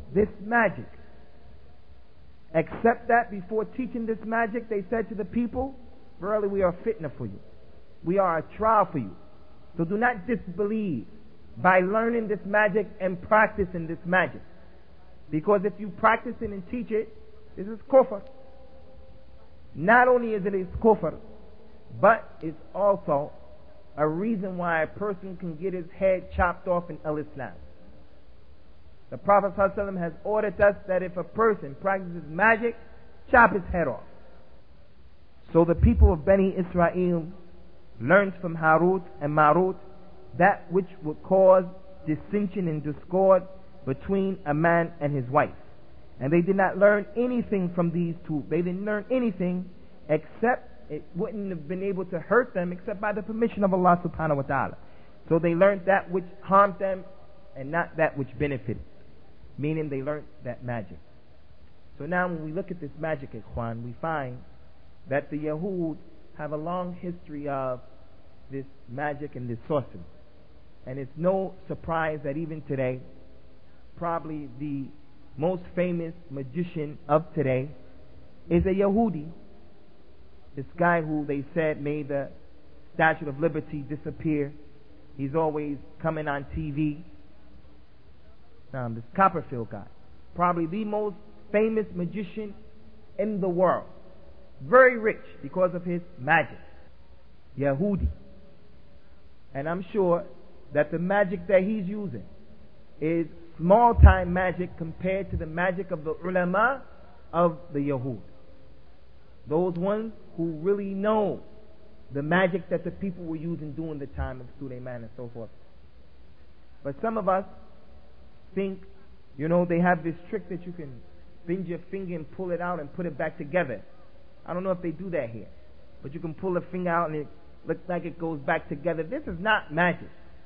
this magic. Except that before teaching this magic, they said to the people, verily we are fitna for you. We are a trial for you. So do not disbelieve by learning this magic and practicing this magic. Because if you practice it and teach it, this is kufr. Not only is it kufr, but it's also a reason why a person can get his head chopped off in al-Islam. The Prophet ﷺ has ordered us that if a person practices magic, chop his head off. So the people of Bani Israel learned from Harut and Marut that which would cause dissension and discord between a man and his wife. And they did not learn anything from these two. They didn't learn anything except it wouldn't have been able to hurt them except by the permission of Allah subhanahu wa ta'ala. So they learned that which harmed them and not that which benefited. Meaning they learned that magic. So now when we look at this magic, Ikhwan, we find that the Yahud have a long history of this magic and this sorcery. And it's no surprise that even today, probably the most famous magician of today is a Yahudi. This guy who they said made the Statue of Liberty disappear. He's always coming on TV. This Copperfield guy, probably the most famous magician in the world. Very rich because of his magic. Yahudi. And I'm sure that the magic that he's using is small time magic compared to the magic of the ulama of the Yahud. Those ones who really know the magic that the people were using during the time of Sulaiman and so forth. But some of us think, they have this trick that you can bend your finger and pull it out and put it back together. I don't know if they do that here, but you can pull the finger out and it looks like it goes back together. This is not magic.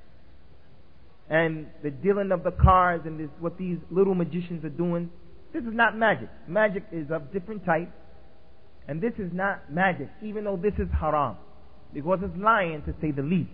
And the dealing of the cards and what these little magicians are doing, this is not magic. Magic is of different types, and this is not magic, even though this is haram, because it's lying to say the least.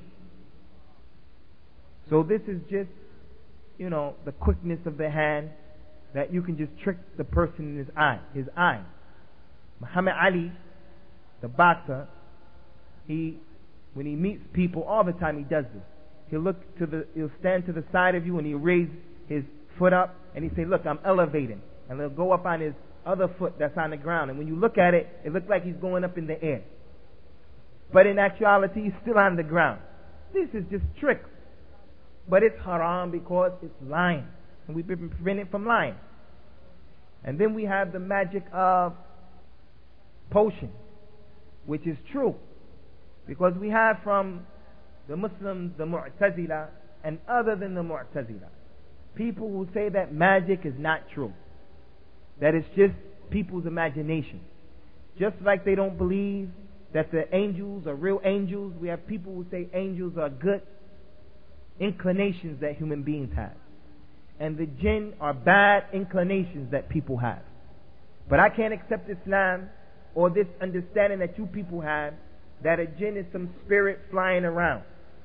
So this is just the quickness of the hand that you can just trick the person in his eye. Muhammad Ali, the boxer, when he meets people all the time, he does this. He'll stand to the side of you and he'll raise his foot up and he say, look, I'm elevating. And he'll go up on his other foot that's on the ground. And when you look at it, it looks like he's going up in the air. But in actuality, he's still on the ground. This is just tricks. But it's haram because it's lying. And we've been prevented from lying. And then we have the magic of potion, which is true. Because we have from the Muslims, the Mu'tazila, and other than the Mu'tazila, people who say that magic is not true. That it's just people's imagination. Just like they don't believe that the angels are real angels, we have people who say angels are good inclinations that human beings have. And the jinn are bad inclinations that people have. But I can't accept Islam or this understanding that you people have that a jinn is some spirit flying around.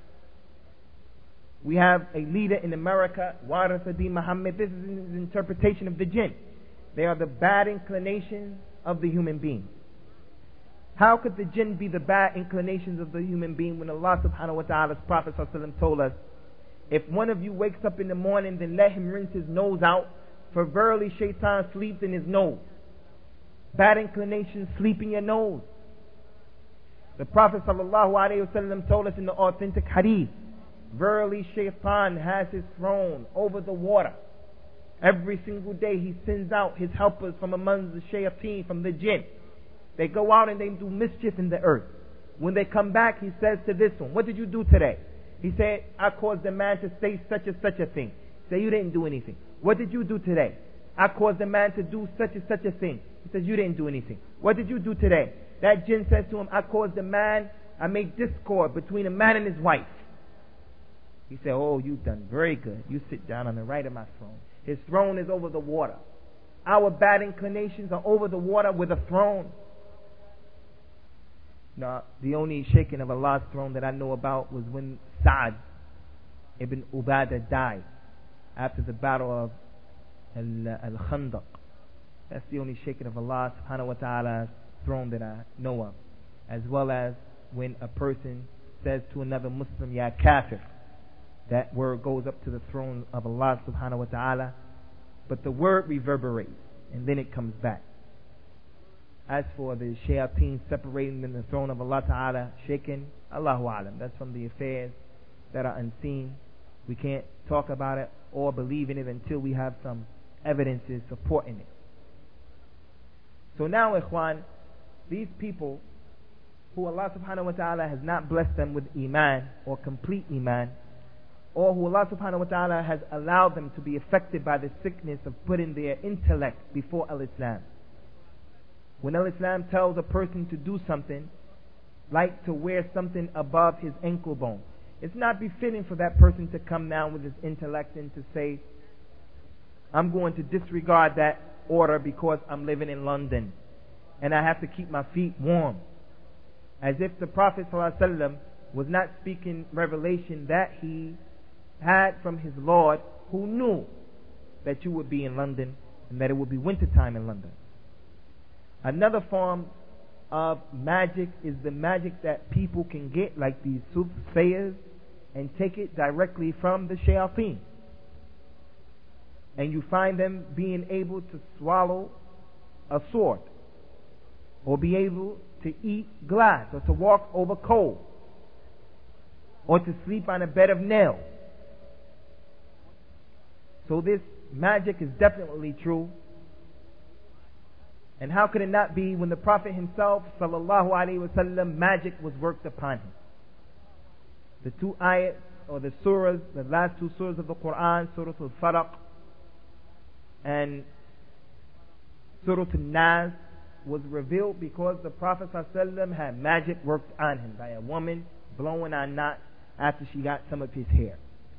We have a leader in America, Waris ad-Din Muhammad. This is his interpretation of the jinn. They are the bad inclinations of the human being. How could the jinn be the bad inclinations of the human being when Allah subhanahu wa ta'ala's Prophet ﷺ told us, if one of you wakes up in the morning, then let him rinse his nose out, for verily shaitan sleeps in his nose. Bad inclinations sleep in your nose. The Prophet ﷺ told us in the authentic hadith, verily shaitan has his throne over the water. Every single day he sends out his helpers from among the shayateen, from the jinn. They go out and they do mischief in the earth. When they come back, he says to this one, what did you do today? He said, I caused the man to say such and such a thing. Say, you didn't do anything. What did you do today? I caused the man to do such and such a thing. He says, you didn't do anything. What did you do today? That jinn says to him, I caused the man, I made discord between a man and his wife. He said, oh, you've done very good. You sit down on the right of my throne. His throne is over the water. Our bad inclinations are over the water with a throne. Now, the only shaking of Allah's throne that I know about was when Sa'd ibn Ubadah died after the battle of al-Khandaq. That's the only shaking of Allah subhanahu wa ta'ala's throne that I know of. As well as when a person says to another Muslim, Ya Kafir. That word goes up to the throne of Allah subhanahu wa ta'ala. But the word reverberates and then it comes back. As for the shayateen separating in the throne of Allah ta'ala, shaking, Allahu alam. That's from the affairs that are unseen. We can't talk about it or believe in it until we have some evidences supporting it. So now, ikhwan, these people who Allah subhanahu wa ta'ala has not blessed them with iman or complete iman, or who Allah subhanahu wa ta'ala has allowed them to be affected by the sickness of putting their intellect before al-Islam. When al-Islam tells a person to do something, like to wear something above his ankle bone, it's not befitting for that person to come down with his intellect and to say, I'm going to disregard that order because I'm living in London and I have to keep my feet warm. As if the Prophet ﷺ was not speaking revelation that he had from his Lord, who knew that you would be in London and that it would be wintertime in London. Another form of magic is the magic that people can get, like these soothsayers, and take it directly from the shayateen. And you find them being able to swallow a sword, or be able to eat glass, or to walk over coal, or to sleep on a bed of nails. So this magic is definitely true. And how could it not be when the Prophet himself, sallallahu alaihi wasallam, magic was worked upon him? The two ayats, or the surahs, the last two surahs of the Quran, Surah Al-Falaq and Surah Al-Nas, was revealed because the Prophet ﷺ had magic worked on him by a woman blowing on knots after she got some of his hair.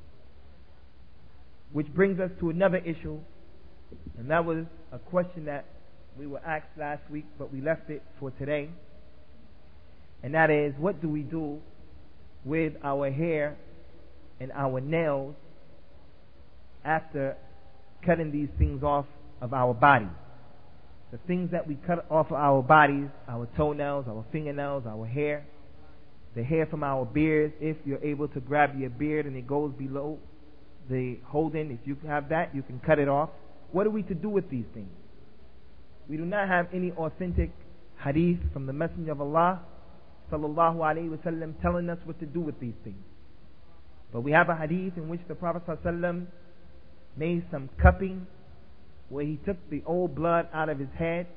Which brings us to another issue, and that was a question that we were asked last week, but we left it for today. And that is, what do we do with our hair and our nails after cutting these things off of our bodies? The things that we cut off of our bodies, our toenails, our fingernails, our hair, the hair from our beards, if you're able to grab your beard and it goes below the holding, if you have that, you can cut it off. What are we to do with these things? We do not have any authentic hadith from the Messenger of Allah sallallahu alaihi wasallam telling us what to do with these things. But we have a hadith in which the Prophet sallallahu alaihi wasallam made some cupping where he took the old blood out of his head,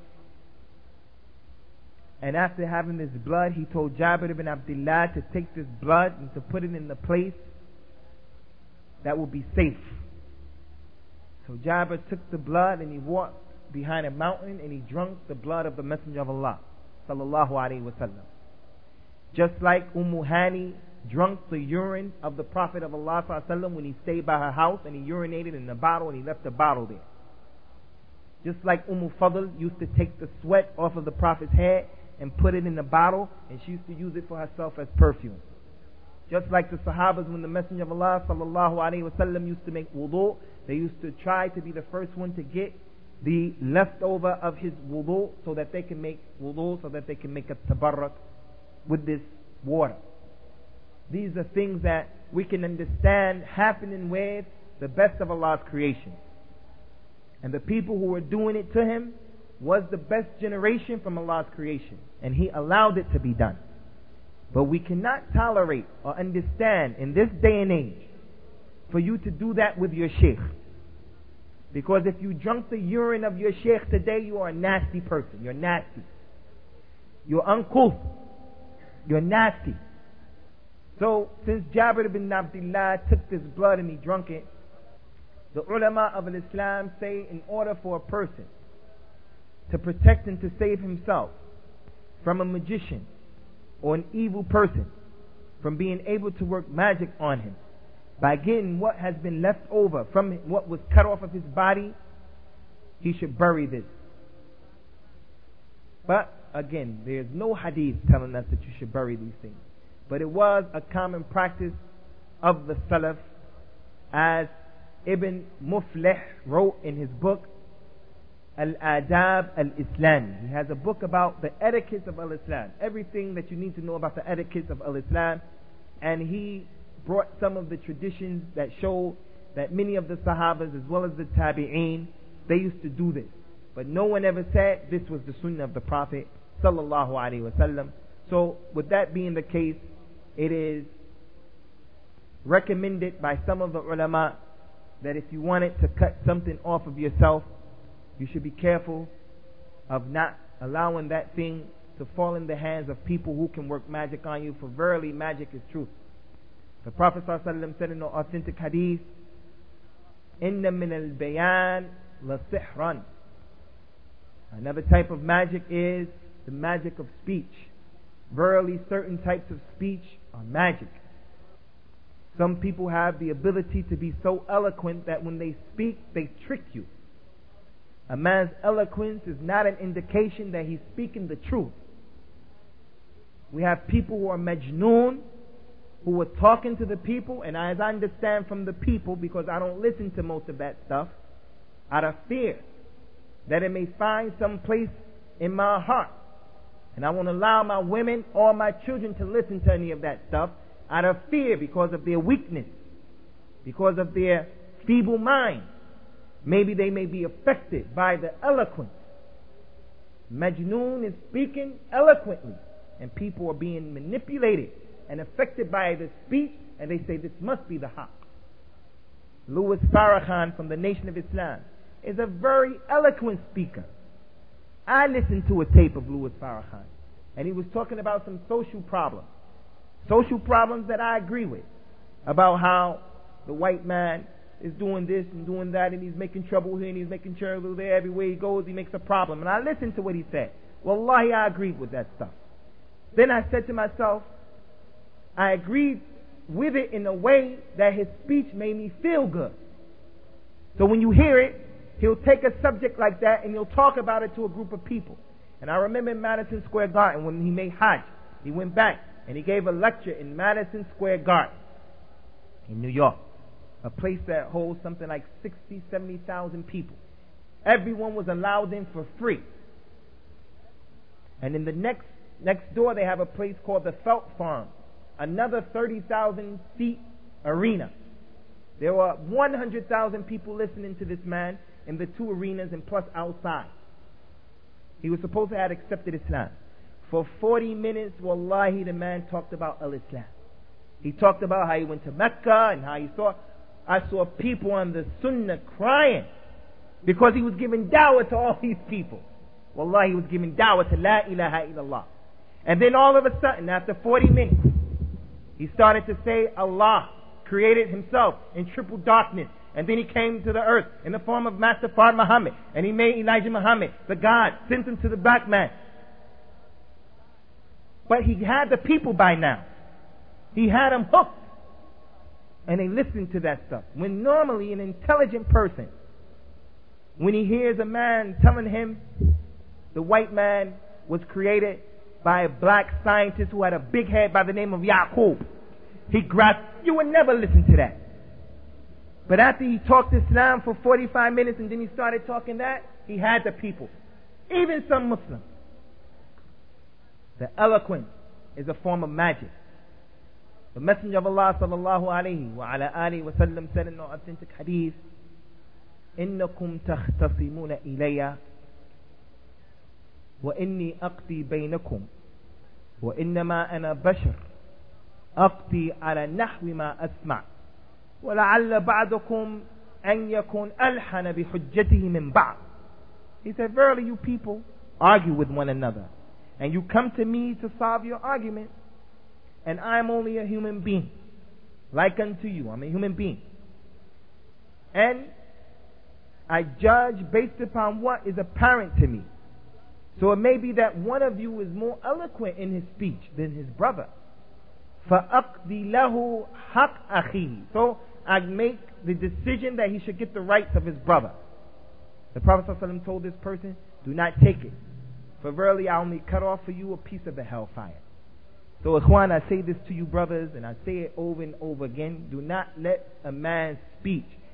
and after having this blood, he told Jabir ibn Abdullah to take this blood and to put it in the place that will be safe. So Jabir took the blood and he walked behind a mountain and he drank the blood of the Messenger of Allah sallallahu alaihi wasallam. Just like Hani drunk the urine of the Prophet of Allah sallallahu alaihi wasallam when he stayed by her house and he urinated in the bottle and he left the bottle there. Just like Fadl used to take the sweat off of the Prophet's head and put it in the bottle, and she used to use it for herself as perfume. Just like the Sahabas, when the Messenger of Allah sallallahu alaihi wasallam used to make wudu, they used to try to be the first one to get the leftover of his wudu so that they can make wudu, so that they can make a tabarruk with this water. These are things that we can understand happening with the best of Allah's creation. And the people who were doing it to him was the best generation from Allah's creation. And he allowed it to be done. But we cannot tolerate or understand in this day and age for you to do that with your sheikh. Because if you drunk the urine of your sheikh today, you are a nasty person. You're nasty. You're uncouth. You're nasty. So, since Jabir ibn Abdullah took this blood and he drank it, the ulama of Islam say in order for a person to protect and to save himself from a magician or an evil person from being able to work magic on him by getting what has been left over from what was cut off of his body, he should bury this. But again, there is no hadith telling us that you should bury these things. But it was a common practice of the Salaf, as Ibn Muflih wrote in his book Al-Adab Al-Islam. He has a book about the etiquettes of Al-Islam, everything that you need to know about the etiquettes of Al-Islam, and he brought some of the traditions that show that many of the Sahabas as well as the Tabi'een, they used to do this. But no one ever said this was the Sunnah of the Prophet Sallallahu Alaihi Wasallam. So with that being the case, it is recommended by some of the ulama that if you wanted to cut something off of yourself, you should be careful of not allowing that thing to fall in the hands of people who can work magic on you, for verily magic is truth. The Prophet ﷺ said in the authentic hadith, "Inna min al-bayan la-sihran." Another type of magic is the magic of speech. Verily, certain types of speech are magic. Some people have the ability to be so eloquent that when they speak, they trick you. A man's eloquence is not an indication that he's speaking the truth. We have people who are majnoon, who are talking to the people, and as I understand from the people, because I don't listen to most of that stuff, out of fear that it may find some place in my heart. And I won't allow my women or my children to listen to any of that stuff out of fear, because of their weakness, because of their feeble mind. Maybe they may be affected by the eloquence. Majnoon is speaking eloquently, and people are being manipulated and affected by the speech, and they say this must be the haqq. Louis Farrakhan from the Nation of Islam is a very eloquent speaker. I listened to a tape of Louis Farrakhan, and he was talking about some social problems that I agree with, about how the white man is doing this and doing that, and he's making trouble here and he's making trouble there. Everywhere he goes, he makes a problem. And I listened to what he said. Wallahi, I agreed with that stuff. Then I said to myself, I agreed with it in a way that his speech made me feel good. So when you hear it, he'll take a subject like that and he'll talk about it to a group of people. And I remember in Madison Square Garden when he made Hajj, he went back and he gave a lecture in Madison Square Garden in New York, a place that holds something like 60, 70,000 people. Everyone was allowed in for free. And in the next door they have a place called the Felt Farm, another 30,000 seat arena. There were 100,000 people listening to this man in the two arenas and plus outside. He was supposed to have accepted Islam. For 40 minutes, wallahi, the man talked about al-Islam. He talked about how he went to Mecca and how I saw people on the Sunnah crying because he was giving dawah to all these people. Wallahi, he was giving dawah to La ilaha illallah. And then all of a sudden, after 40 minutes, he started to say Allah created himself in triple darkness. And then he came to the earth in the form of Master Fard Muhammad. And he made Elijah Muhammad, the God, sent him to the black man. But he had the people by now. He had them hooked. And they listened to that stuff. When normally an intelligent person, when he hears a man telling him the white man was created by a black scientist who had a big head by the name of Yaqub, he grasped, you would never listen to that. But after he talked Islam for 45 minutes and then he started talking that, he had the people. Even some Muslims. The eloquence is a form of magic. The Messenger of Allah sallallahu alayhi wa ala alihi wa sallam said in the authentic hadith, إِنَّكُمْ تَخْتَصِمُونَ إِلَيَّ وَإِنِّي أَقْضِي بَيْنَكُمْ وَإِنَّمَا أَنَا بَشَرٌ أَقْضِي عَلَى نَحْوِ مَا أَسْمَعُ وَلَعَلَّ بَعْضَكُمْ أَنْ يَكُونَ أَلْحَنَ بِحُجَّتِهِ مِنْ بَعْضٍ. He said, verily you people argue with one another, and you come to me to solve your argument, and I am only a human being, like unto you. I'm a human being. And I judge based upon what is apparent to me. So it may be that one of you is more eloquent in his speech than his brother. فَأَقْضِي لَهُ حَقْ أَخِيهِ. So I make the decision that he should get the rights of his brother. The Prophet ﷺ told this person, do not take it, for verily I only cut off for you a piece of the hellfire. So Ikhwan, I say this to you brothers, and I say it over and over again, do not let a man's speech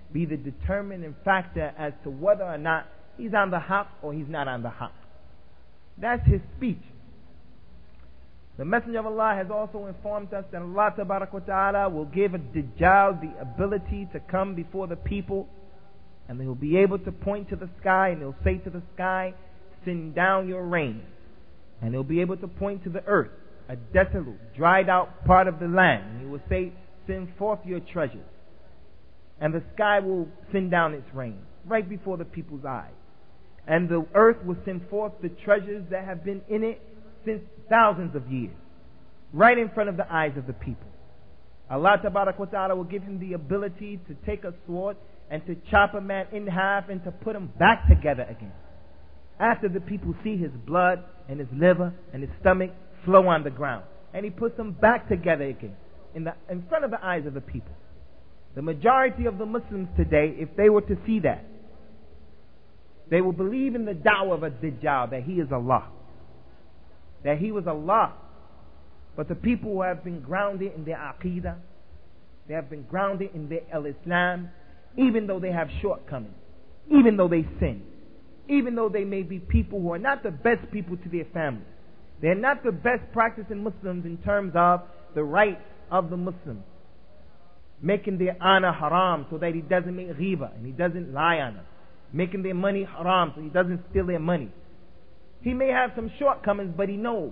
be the determining factor as to whether or not he's on the haqq or he's not on the haqq. That's his speech. The Messenger of Allah has also informed us that Allah Tabarak wa Ta'ala will give a Dajjal the ability to come before the people, and he'll be able to point to the sky and he'll say to the sky, send down your rain. And he'll be able to point to the earth, a desolate, dried out part of the land, and he will say, send forth your treasures. And the sky will send down its rain right before the people's eyes. And the earth will send forth the treasures that have been in it since thousands of years, right in front of the eyes of the people. Allah Tabarak wa Ta'ala will give him the ability to take a sword and to chop a man in half and to put him back together again. After the people see his blood and his liver and his stomach flow on the ground, and he puts them back together again in front of the eyes of the people. The majority of the Muslims today, if they were to see that, they will believe in the da'wah of a Dajjal, that he is Allah, that he was Allah. But the people who have been grounded in their Aqidah, they have been grounded in their Al-Islam, even though they have shortcomings, even though they sin, even though they may be people who are not the best people to their families. They're not the best practicing Muslims in terms of the rights of the Muslims, making their honor haram so that he doesn't make ghiba and he doesn't lie on them, making their money haram so he doesn't steal their money. He may have some shortcomings, but he knows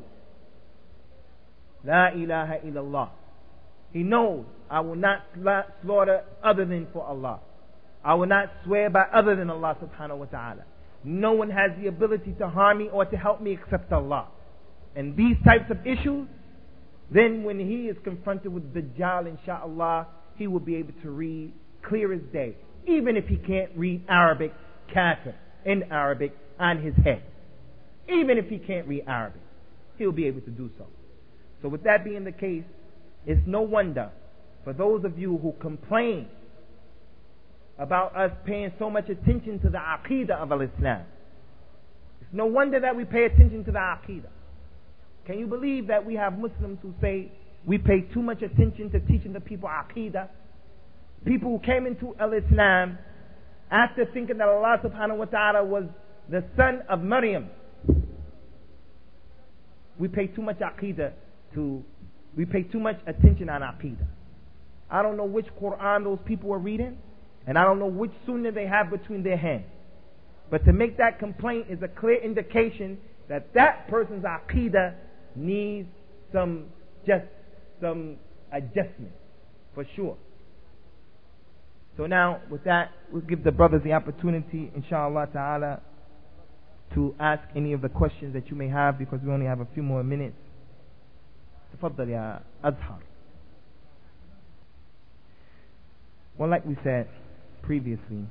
La ilaha illallah. He knows, I will not slaughter other than for Allah. I will not swear by other than Allah subhanahu wa ta'ala. No one has the ability to harm me or to help me except Allah. And these types of issues, then when he is confronted with Dajjal, inshaAllah, he will be able to read clear as day. Even if he can't read Arabic, kafir, in Arabic, on his head. Even if he can't read Arabic, he'll be able to do so. So with that being the case, it's no wonder for those of you who complain about us paying so much attention to the Aqidah of Al-Islam. It's no wonder that we pay attention to the Aqidah. Can you believe that we have Muslims who say we pay too much attention to teaching the people Aqidah? People who came into Al-Islam after thinking that Allah subhanahu wa ta'ala was the son of Maryam. We pay too much we pay too much attention on Aqidah. I don't know which Quran those people are reading, and I don't know which Sunnah they have between their hands. But to make that complaint is a clear indication that that person's Aqidah needs some adjustment, for sure. So now, with that, we'll give the brothers the opportunity, inshallah ta'ala, to ask any of the questions that you may have, because we only have a few more minutes. Tafaddal ya Azhar. Well, like we said previously,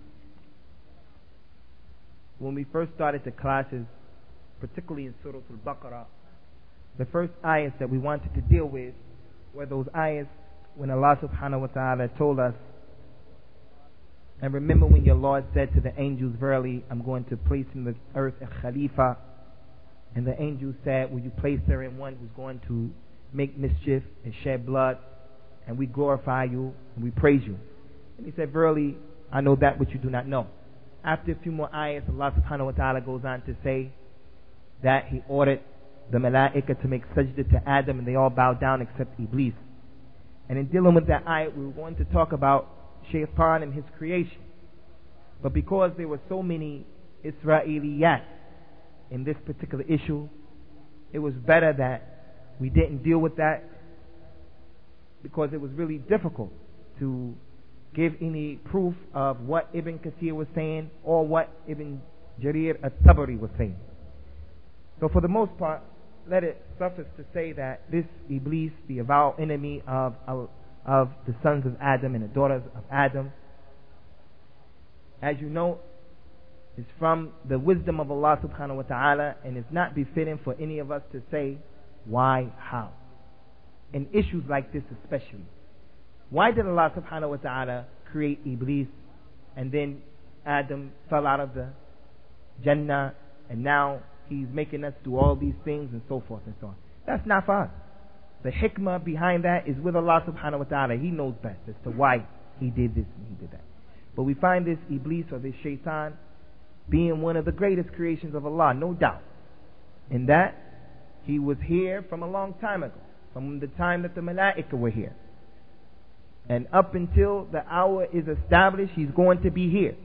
when we first started the classes, particularly in Surah Al-Baqarah, the first ayahs that we wanted to deal with were those ayahs when Allah subhanahu wa ta'ala told us, and remember when your Lord said to the angels, verily I'm going to place in the earth a Khalifa, and the angels said, will you place her in one who's going to make mischief and shed blood, and we glorify you and we praise you. And he said, verily I know that which you do not know. After a few more ayahs, Allah subhanahu wa ta'ala goes on to say that he ordered the malaika to make sajda to Adam, and they all bowed down except Iblis. And in dealing with that ayah, we were going to talk about Shaitan and his creation. But because there were so many Israeliyat in this particular issue, it was better that we didn't deal with that, because it was really difficult to give any proof of what Ibn Kathir was saying or what Ibn Jarir at-Tabari was saying. So for the most part, let it suffice to say that this Iblis, the avowed enemy of the sons of Adam and the daughters of Adam, as you know, is from the wisdom of Allah subhanahu wa ta'ala, and it's not befitting for any of us to say why, how. In issues like this especially. Why did Allah subhanahu wa ta'ala create Iblis, and then Adam fell out of the Jannah, and now he's making us do all these things and so forth and so on? That's not for us. The hikmah behind that is with Allah subhanahu wa ta'ala. He knows best as to why he did this and he did that. But we find this Iblis or this Shaitan being one of the greatest creations of Allah, no doubt. In that, he was here from a long time ago, from the time that the Malaika were here. And up until the hour is established, he's going to be here.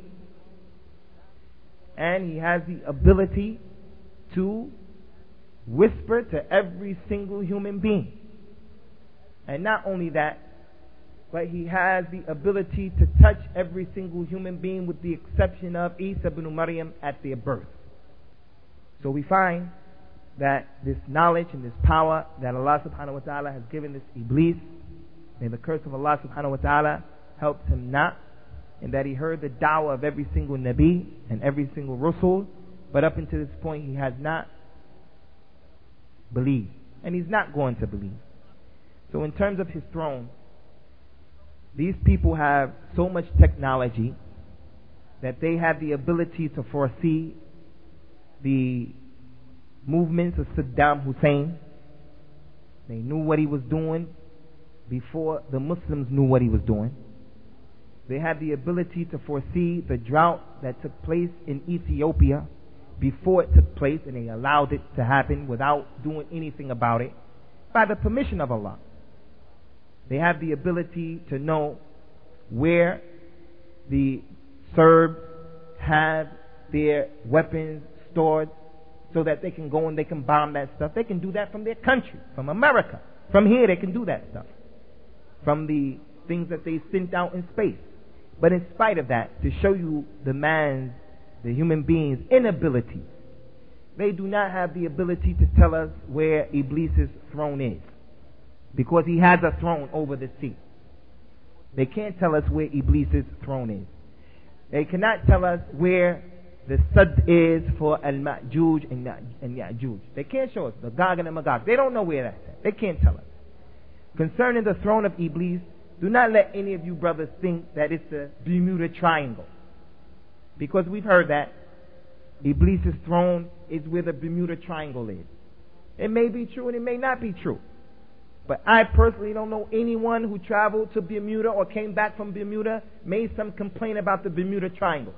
And he has the ability to whisper to every single human being. And not only that, but he has the ability to touch every single human being with the exception of Isa ibn Maryam at their birth. So we find that this knowledge and this power that Allah subhanahu wa ta'ala has given this Iblis, may the curse of Allah subhanahu wa ta'ala help him not, in that he heard the da'wah of every single Nabi and every single Rasul, but up until this point he has not believed, and he's not going to believe. So in terms of his throne, these people have so much technology that they have the ability to foresee the movements of Saddam Hussein. They knew what he was doing before the Muslims knew what he was doing. They had the ability to foresee the drought that took place in Ethiopia before it took place, and they allowed it to happen without doing anything about it by the permission of Allah. They have the ability to know where the Serbs have their weapons stored so that they can go and they can bomb that stuff. They can do that from their country, from America. From here they can do that stuff. From the things that they sent out in space. But in spite of that, to show you the human being's inability, they do not have the ability to tell us where Iblis's throne is. Because he has a throne over the sea. They can't tell us where Iblis's throne is. They cannot tell us where the Sad is for Al-Ma'juj and Ya'juj. They can't show us the Gog and the Magog. They don't know where that's at. They can't tell us. Concerning the throne of Iblis, do not let any of you brothers think that it's the Bermuda Triangle. Because we've heard that Iblis's throne is where the Bermuda Triangle is. It may be true and it may not be true. But I personally don't know anyone who traveled to Bermuda or came back from Bermuda, made some complaint about the Bermuda Triangle.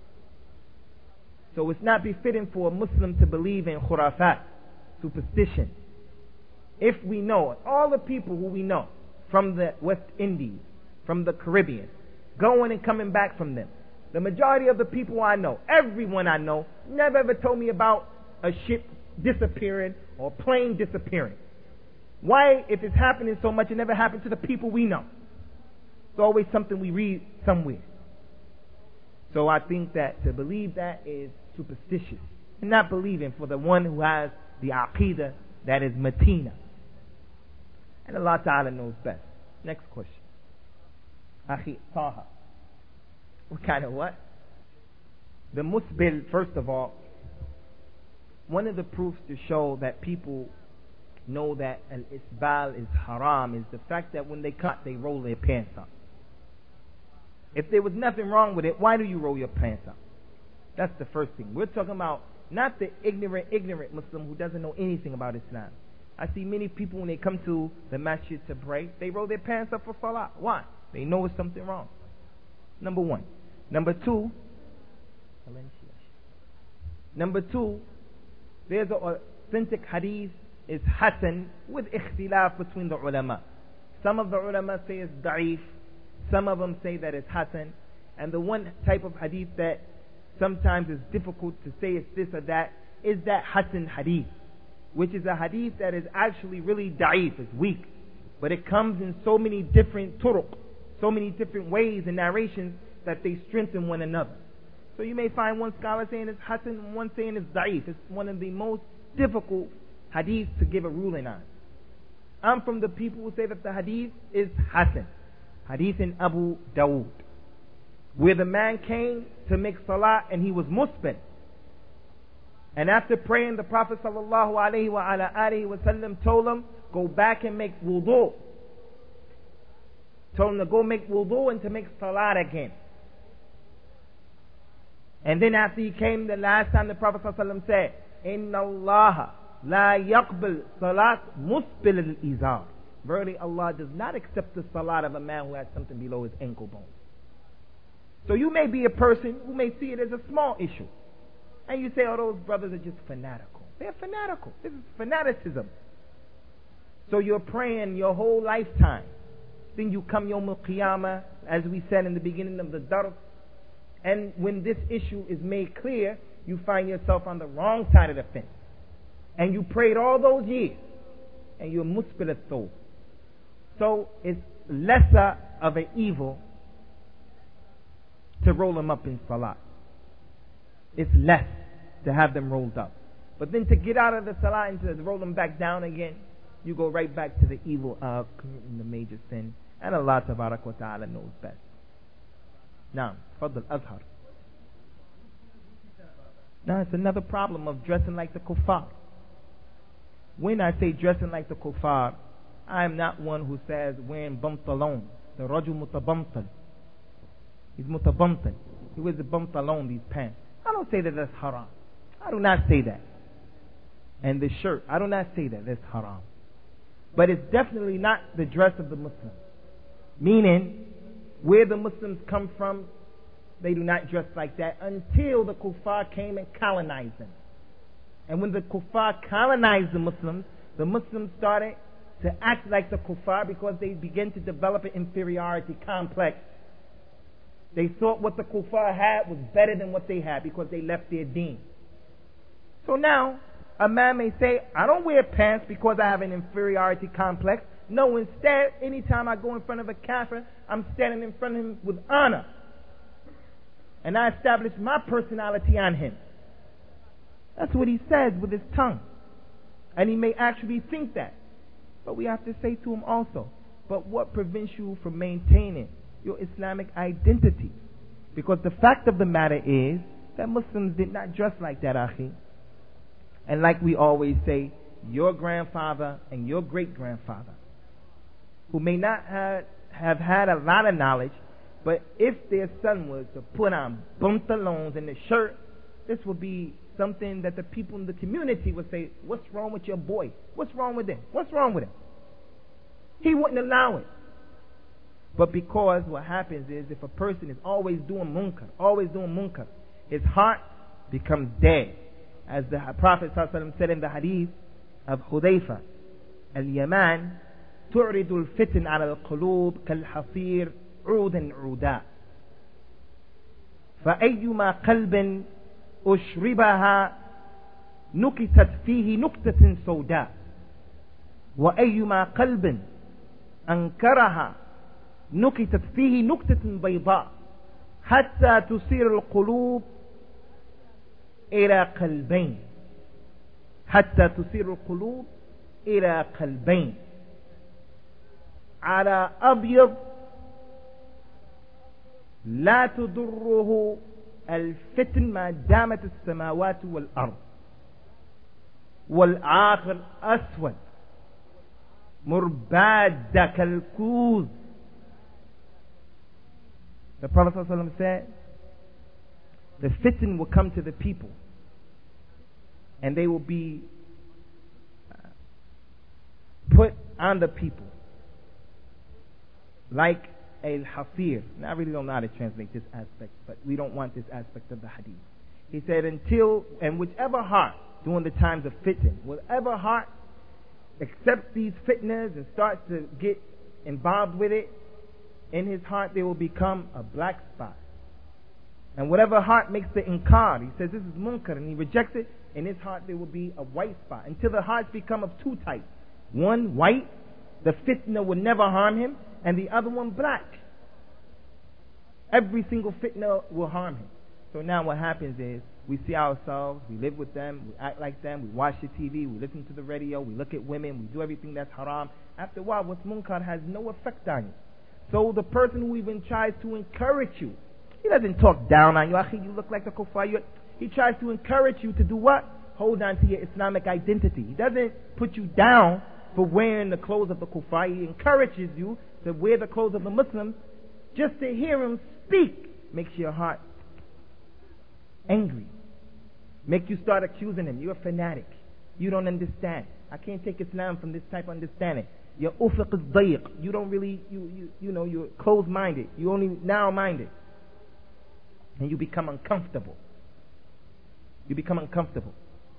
So it's not befitting for a Muslim to believe in khurafat, superstition. If we know, all the people who we know from the West Indies, from the Caribbean, going and coming back from them, the majority of the people I know, everyone I know, never ever told me about a ship disappearing or a plane disappearing. Why, if it's happening so much, it never happened to the people we know? It's always something we read somewhere. So I think that to believe that is superstitious, and not believing for the one who has the aqidah that is matina. And Allah Ta'ala knows best. Next question. Akhi Taha. What kind of what? The musbil, first of all, one of the proofs to show that people know that al-isbal is haram is the fact that when they cut, they roll their pants up. If there was nothing wrong with it, why do you roll your pants up? That's the first thing. We're talking about not the ignorant Muslim who doesn't know anything about Islam. I see many people when they come to the masjid to pray, they roll their pants up for salah. Why? They know it's something wrong. Number one. Number two, there's an authentic hadith is hasan with ikhtilaf between the ulama. Some of the ulama say it's da'if, some of them say that it's hasan, and the one type of hadith that sometimes is difficult to say it's this or that is that hasan hadith, which is a hadith that is actually really da'if, it's weak, but it comes in so many different turuq, so many different ways and narrations that they strengthen one another. So you may find one scholar saying it's hasan and one saying it's da'if. It's one of the most difficult hadith to give a ruling on. I'm from the people who say that the hadith is hasan. Hadith in Abu Dawood, where the man came to make salah and he was musbil. And after praying, the Prophet sallallahu alaihi wasallam told him, go back and make wudu. Told him to go make wudu and to make salat again. And then after he came, the last time the Prophet sallallahu alaihi wasallam said, Inna Allah la yaqbal salat musbil al-izar. Verily Allah does not accept the salat of a man who has something below his ankle bone. So you may be a person who may see it as a small issue. And you say, oh, those brothers are just fanatical. They're fanatical. This is fanaticism. So you're praying your whole lifetime. Then you come Yawm al-Qiyamah, as we said in the beginning of the Dars. And when this issue is made clear, you find yourself on the wrong side of the fence. And you prayed all those years. And you're musbil al-thawb. So it's lesser of an evil to roll them up in salah. It's less to have them rolled up. But then to get out of the salah and to roll them back down again, you go right back to the evil of committing the major sin. And Allah Tabarak wa Ta'ala knows best. Now, Fadl Azhar. Now, it's another problem of dressing like the kuffar. When I say dressing like the kuffar, I am not one who says wearing bantalon. The rajul mutabamtal. He's mutabamtal. He wears the bantalon, these pants. I don't say that that's haram. I do not say that. And the shirt, I do not say that that's haram. But it's definitely not the dress of the Muslim. Meaning, where the Muslims come from, they do not dress like that until the kuffar came and colonized them. And when the kuffar colonized the Muslims started to act like the kuffar because they began to develop an inferiority complex. They thought what the kuffar had was better than what they had because they left their deen. So now, a man may say, I don't wear pants because I have an inferiority complex. No, instead, anytime I go in front of a kafir, I'm standing in front of him with honor. And I establish my personality on him. That's what he says with his tongue. And he may actually think that. But we have to say to him also, but what prevents you from maintaining your Islamic identity? Because the fact of the matter is that Muslims did not dress like that, akhi. And like we always say, your grandfather and your great-grandfather, who may not have had a lot of knowledge, but if their son was to put on pantaloons and a shirt, this would be something that the people in the community would say, what's wrong with your boy? What's wrong with him? What's wrong with him? He wouldn't allow it. But because what happens is if a person is always doing munkar, his heart becomes dead. As the Prophet ﷺ said in the hadith of Hudayfa, Al-Yaman, تُعْرِضُ الْفِتْنَ عَلَى الْقُلُوبِ كَالْحَصِيرِ عُودًا عُودًا فَأَيُّمَا قَلْبٍ أُشْرِبَهَا نُكِتَتْ فِيهِ نُكْتَةٍ سَوْدَاء وَأَيُّمَا قَلْبٍ أَنْكَرَهَا نُكِتَتْ فِيهِ نُكْتَةٍ بَيْضَاء حَتَّى تُصِيرُ الْقُلُوبِ إلى قلبين حتى تصير القلوب إلى قلبين على أبيض لا تضره الفتن ما دامت السماوات والأرض والآخر أسود مرباد كالكوز. The Prophet ﷺ said, the fitn will come to the people and they will be put on the people like al-hasir. Now I really don't know how to translate this aspect, but we don't want this aspect of the hadith. He said until, and whichever heart during the times of fitn, whatever heart accepts these fitnas and starts to get involved with it, in his heart they will become a black spot. And whatever heart makes the inkar, he says this is munkar, and he rejects it, in his heart there will be a white spot. Until the hearts become of two types. One, white, the fitna will never harm him, and the other one, black. Every single fitna will harm him. So now what happens is, we see ourselves, we live with them, we act like them, we watch the TV, we listen to the radio, we look at women, we do everything that's haram. After a while, what's munkar has no effect on you. So the person who even tries to encourage you, he doesn't talk down on you. Akhi, you look like the kuffar. He tries to encourage you to do what? Hold on to your Islamic identity. He doesn't put you down for wearing the clothes of the kuffar. He encourages you to wear the clothes of the Muslims. Just to hear him speak makes your heart angry. Make you start accusing him. You're a fanatic. You don't understand. I can't take Islam from this type of understanding. Your ufiq is dayiq. You don't really, you know, you're closed-minded. You're only narrow-minded. And you become uncomfortable. You become uncomfortable.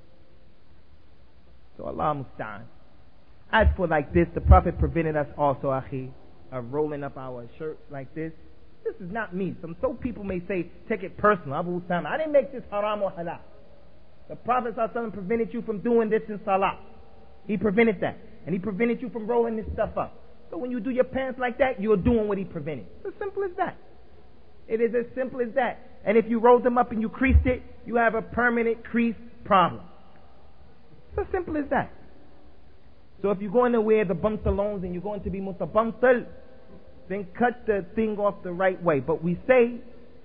So Allah musta'an. As for like this, the Prophet prevented us also, akhi, of rolling up our shirts like this. This is not me. Some people may say, take it personal. Abu Usama, I didn't make this haram or halal. The Prophet ﷺ prevented you from doing this in salah. He prevented that. And he prevented you from rolling this stuff up. So when you do your pants like that, you're doing what he prevented. It's as simple as that. It is as simple as that. And if you rolled them up and you creased it, you have a permanent crease problem. It's as simple as that. So if you're going to wear the pantaloons and you're going to be mutabantal, then cut the thing off the right way. But we say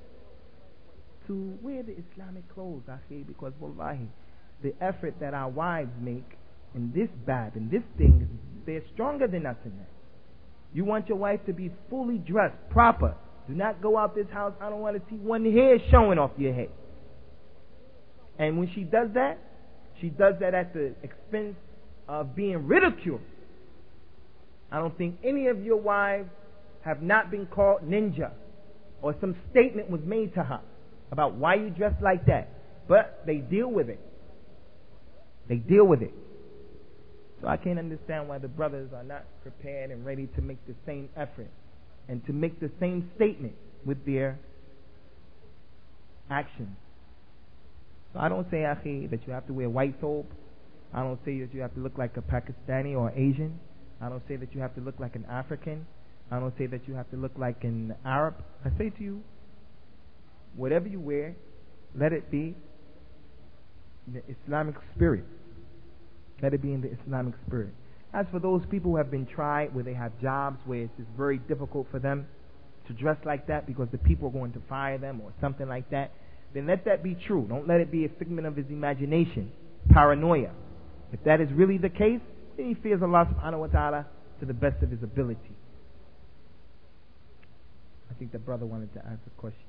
to wear the Islamic clothes, akhi, because wallahi, the effort that our wives make in this bab, in this thing, they're stronger than us in that. You want your wife to be fully dressed, proper. Do not go out this house, I don't want to see one hair showing off your head. And when she does that at the expense of being ridiculed. I don't think any of your wives have not been called ninja, or some statement was made to her about why you dress like that. But they deal with it. They deal with it. So I can't understand why the brothers are not prepared and ready to make the same effort and to make the same statement with their actions. So I don't say, akhi, that you have to wear white thobe. I don't say that you have to look like a Pakistani or Asian. I don't say that you have to look like an African. I don't say that you have to look like an Arab. I say to you, whatever you wear, let it be the Islamic spirit. Let it be in the Islamic spirit. As for those people who have been tried, where they have jobs where it's just very difficult for them to dress like that because the people are going to fire them or something like that, then let that be true. Don't let it be a figment of his imagination, paranoia. If that is really the case, then he fears Allah subhanahu wa ta'ala to the best of his ability. I think the brother wanted to ask a question.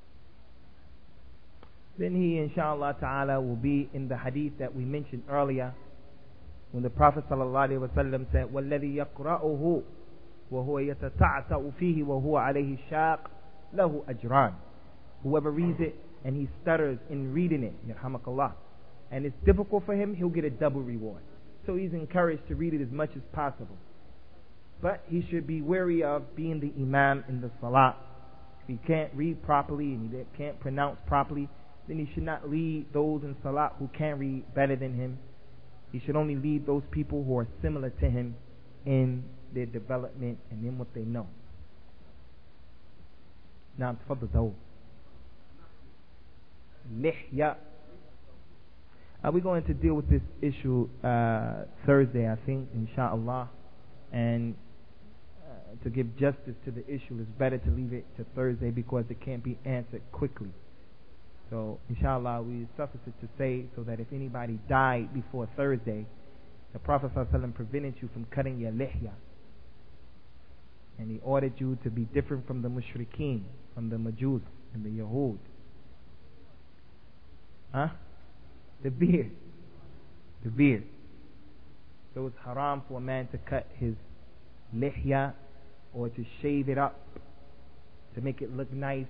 Then he, inshallah ta'ala, will be in the hadith that we mentioned earlier, when the Prophet sallallahu alaihi wasallam said, وَالَّذِي يَقْرَأُهُ وَهُوَ يَتَتَعْتَعُ فِيهِ وَهُوَ عَلَيْهِ شَاقٌ لَهُ أَجْرَانِ. Whoever reads it and he stutters in reading it, yarhamakallah, and it's difficult for him, he'll get a double reward. So he's encouraged to read it as much as possible. But he should be wary of being the imam in the salah. If he can't read properly and he can't pronounce properly, then he should not lead those in salah who can read better than him. He should only lead those people who are similar to him in their development and in what they know. Now, تفضل. Lihya. We're going to deal with this issue Thursday, I think, inshallah. And to give justice to the issue, it's better to leave it to Thursday because it can't be answered quickly. So, inshallah, we suffice it to say so that if anybody died before Thursday, the Prophet ﷺ prevented you from cutting your lihya. And he ordered you to be different from the mushrikeen, from the majus and the yahud. The beard. The beard. So it's haram for a man to cut his lihya or to shave it up to make it look nice.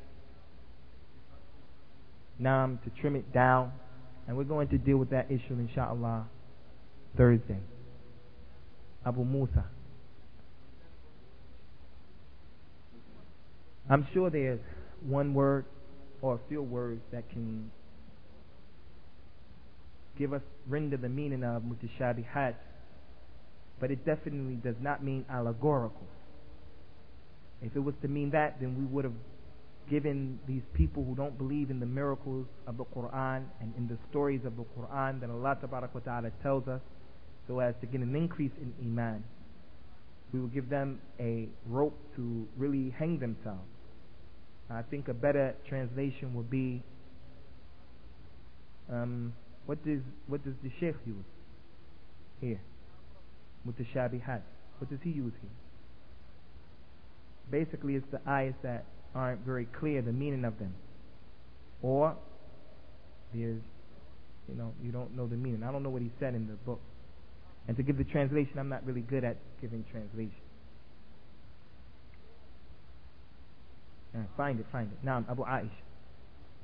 To trim it down. And we're going to deal with that issue inshallah Thursday. Abu Musa. I'm sure there's one word or a few words that can render the meaning of mutashabihat, but it definitely does not mean allegorical. If it was to mean that, then we would have given these people who don't believe in the miracles of the Quran and in the stories of the Quran that Allah Tabarak wa Ta'ala tells us, so as to get an increase in iman, we will give them a rope to really hang themselves. I think a better translation would be, what does the Sheikh use here? Mutashabihat. What does he use here? Basically, it's the ayahs that aren't very clear, the meaning of them. Or, there's, you don't know the meaning. I don't know what he said in the book. And to give the translation, I'm not really good at giving translation. Find it. Now, Abu Aish.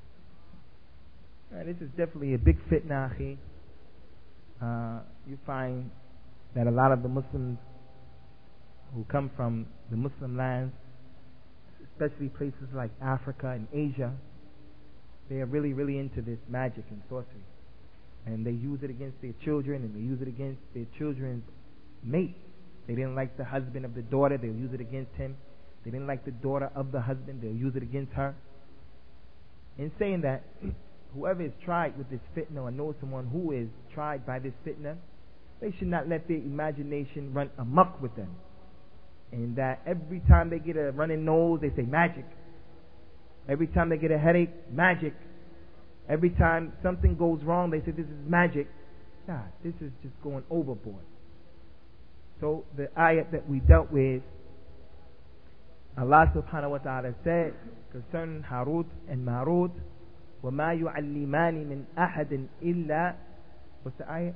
This is definitely a big fitna, akhi. You find that a lot of the Muslims who come from the Muslim lands, especially places like Africa and Asia, they are really, really into this magic and sorcery. And they use it against their children, and they use it against their children's mate. They didn't like the husband of the daughter, they'll use it against him. They didn't like the daughter of the husband, they'll use it against her. In saying that, whoever is tried with this fitna or knows someone who is tried by this fitna, they should not let their imagination run amok with them. And that every time they get a running nose, they say magic. Every time they get a headache, magic. Every time something goes wrong, they say this is magic. God, this is just going overboard. So the ayat that we dealt with, Allah subhanahu wa ta'ala said concerning Harut and Marut, وَمَا يُعَلِّمَانِ مِنْ أَحَدٍ إِلَّا, what's the ayat?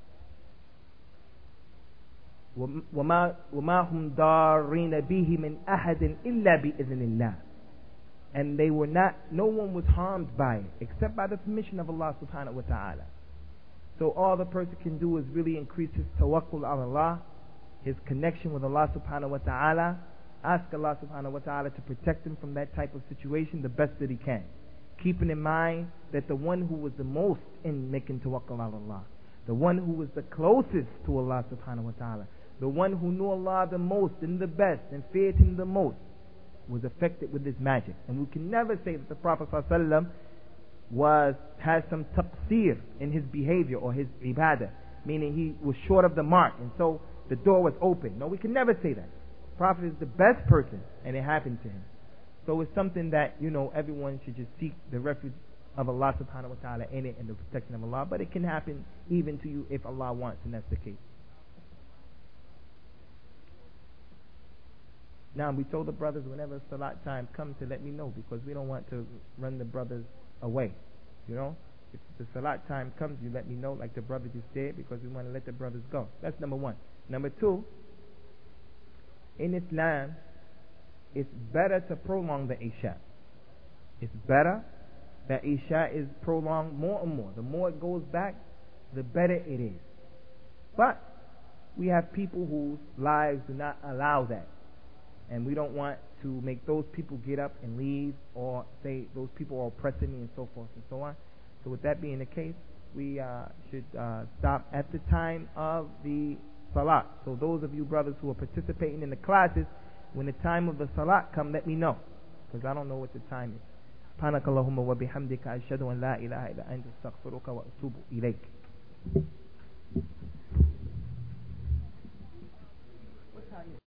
وَمَا هُمْ ضَارِّينَ بِهِ مِنْ أَحَدٍ إِلَّا بِإِذْنِ اللَّهِ. And they were not, no one was harmed by it except by the permission of Allah subhanahu wa ta'ala. So all the person can do is really increase his tawakkul on Allah, his connection with Allah subhanahu wa ta'ala. Ask Allah subhanahu wa ta'ala to protect him from that type of situation the best that he can, keeping in mind that the one who was the most in making tawakkul on Allah, the one who was the closest to Allah subhanahu wa ta'ala, the one who knew Allah the most and the best and feared him the most, was affected with this magic. And we can never say that the Prophet ﷺ has some taqsir in his behavior or his ibadah, meaning he was short of the mark and so the door was open. No, we can never say that. The Prophet is the best person and it happened to him. So it's something that, everyone should just seek the refuge of Allah subhanahu wa ta'ala in it and the protection of Allah. But it can happen even to you if Allah wants, and that's the case. Now, we told the brothers whenever salat time comes to let me know, because we don't want to run the brothers away. If the salat time comes, you let me know, like the brother just did, because we want to let the brothers go. That's number one. Number two, in Islam, it's better to prolong the Isha. It's better that Isha is prolonged more and more. The more it goes back, the better it is. But we have people whose lives do not allow that. And we don't want to make those people get up and leave or say those people are oppressing me and so forth and so on. So with that being the case, we should stop at the time of the salat. So those of you brothers who are participating in the classes, when the time of the salat come, let me know, because I don't know what the time is. سبحانك اللهم وبحمدك أشهد أن لا إله إلا أنت أستغفرك وأتوب إليك.